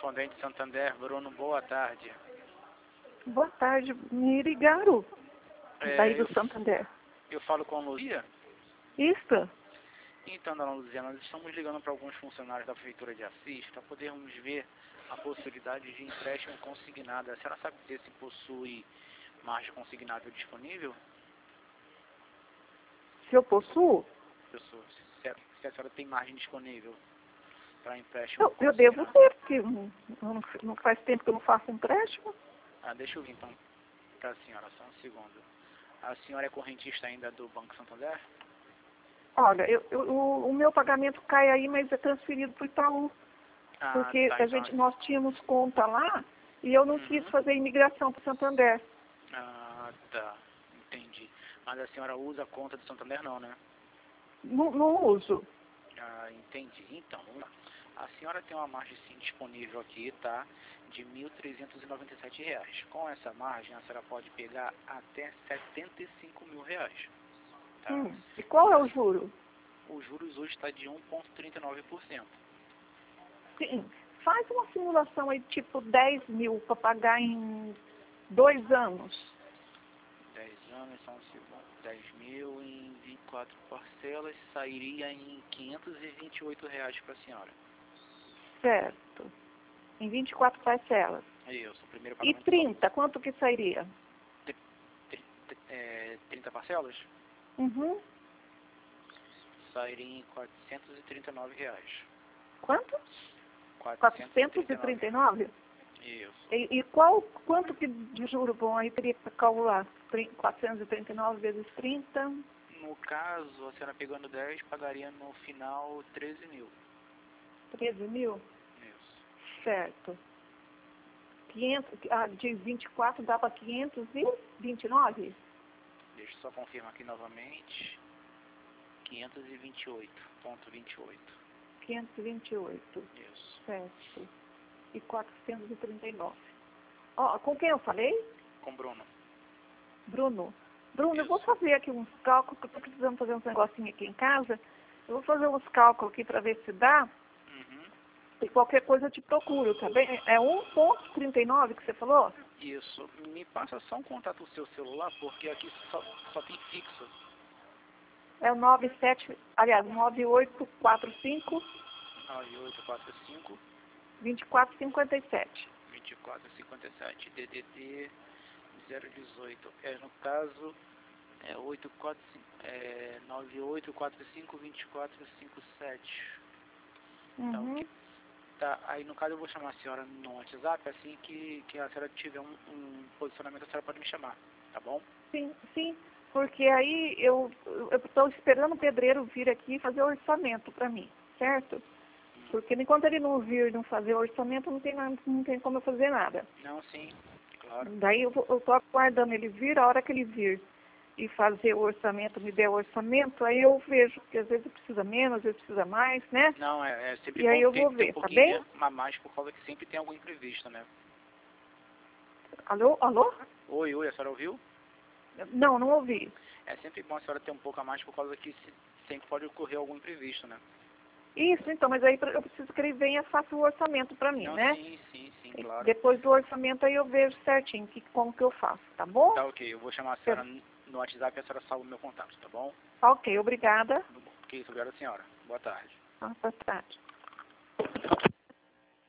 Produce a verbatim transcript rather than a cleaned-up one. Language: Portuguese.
correspondente Santander, Bruno, boa tarde. Boa tarde, me ligaram É, daí do eu, Santander. eu falo com a Luzia? Isso? Então, dona Luzia, nós estamos ligando para alguns funcionários da Prefeitura de Assis para podermos ver a possibilidade de empréstimo consignado. A senhora sabe dizer se possui margem consignável disponível? Se eu possuo? Pessoa, se, a, se a senhora tem margem disponível para empréstimo Eu, eu consignado. devo ter, porque não, não, não faz tempo que eu não faço empréstimo. Ah, deixa eu vir então para a senhora, só um segundo. A senhora é correntista ainda do Banco Santander? Olha, eu, eu, o, o meu pagamento cai aí, mas é transferido para o Itaú. Ah, Porque tá, a então. gente, nós tínhamos conta lá e eu não Uhum. quis fazer imigração para o Santander. Ah, tá, entendi. Mas a senhora usa a conta do Santander não, né? Não, não uso. Ah, entendi. Então, vamos lá. A senhora tem uma margem sim disponível aqui, tá? De mil trezentos e noventa e sete reais. Com essa margem, a senhora pode pegar até setenta e cinco mil reais. Tá? Hum. E qual é o juro? Os juros hoje está de um vírgula trinta e nove por cento. Sim. Faz uma simulação aí, tipo dez mil para pagar em dois anos. dez anos são dez mil em vinte e quatro parcelas, sairia em quinhentos e vinte e oito reais para a senhora. Certo. Em vinte e quatro parcelas. Isso, o primeiro E pagamento. trinta, quanto que sairia? É, trinta parcelas? Uhum. Sairia em quatrocentos e trinta e nove reais. Quanto? quatrocentos quatrocentos e trinta e nove? Isso. E, e qual, quanto que de juro bom aí teria para calcular? quatrocentos e trinta e nove vezes trinta? No caso, a senhora pegando dez, pagaria no final treze mil. treze mil? Isso. Certo. quinhentos, ah, de vinte e quatro dá para quinhentos e vinte e nove? Deixa eu só confirmar aqui novamente. quinhentos e vinte e oito vírgula vinte e oito. quinhentos e vinte e oito. Isso. Certo. E quatrocentos e trinta e nove. Ó, com quem eu falei? Com Bruno. Bruno. Bruno, Isso. eu vou fazer aqui uns cálculos, que eu estou precisando fazer uns negocinhos aqui em casa. Eu vou fazer uns cálculos aqui para ver se dá. Uhum. E qualquer coisa eu te procuro, tá bem? É um vírgula trinta e nove que você falou? Isso. Me passa só um contato do seu celular, porque aqui só, só tem fixo. É o nove sete, aliás, nove oito quatro cinco, nove oito quatro cinco, dois quatro cinco sete. vinte e quatro cinquenta e sete, D D D zero dezoito. É, no caso, é, oito quatro cinco, é nove oito quatro cinco, dois quatro cinco sete. Tá, Uhum. ok. Tá, aí no caso eu vou chamar a senhora no WhatsApp, assim que, que a senhora tiver um, um posicionamento, a senhora pode me chamar, tá bom? Sim, sim, porque aí eu estou esperando o pedreiro vir aqui e fazer o orçamento para mim, certo? Porque enquanto ele não vir e não fazer o orçamento, não tem, nada, não tem como eu fazer nada. Não, sim, claro. Daí eu estou aguardando ele vir, a hora que ele vir e fazer o orçamento, me der o orçamento, aí eu vejo, porque às vezes precisa menos, às vezes precisa mais, né? Não, é, é sempre E aí bom eu ter, vou ter ver, um tá pouquinho bem? de a mais, por causa que sempre tem algum imprevisto, né? Alô? Alô? Oi, oi, a senhora ouviu? Não, não ouvi. É sempre bom a senhora ter um pouco a mais, por causa que se, sempre pode ocorrer algum imprevisto, né? Isso, então, mas aí pra- eu preciso que ele venha e faça o orçamento para mim, Não, né? sim, sim, sim, claro. Depois do orçamento aí eu vejo certinho que, como que eu faço, tá bom? Tá ok, eu vou chamar a senhora no WhatsApp e a senhora salva o meu contato, tá bom? Ok, obrigada. Ok, obrigado a senhora. Boa tarde. Ah, boa tarde.